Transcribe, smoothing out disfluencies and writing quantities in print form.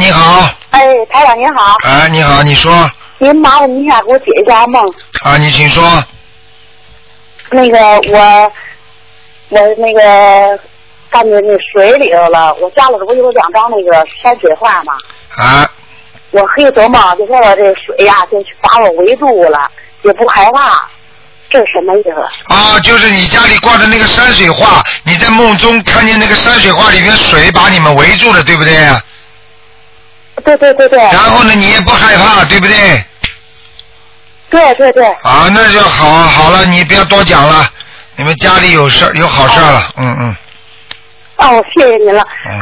你好。 哎，台长您好。 哎，你好，你说。 您麻烦您一下给我解一下梦。 啊，你请说。 那个我那个干进那水里头了，我家里头不有2张那个山水画吗？ 啊。 我黑做梦就说我这水呀、就把我围住了，也不害怕，这是什么意思？ 啊，就是你家里挂的那个山水画，你在梦中看见那个山水画里面水把你们围住了，对不对？ 对对对对。 然后呢，你也不害怕，对不对？ 对对对。 啊，那就好了，你不要多讲了，你们家里有好事了，嗯。 哦，谢谢您了。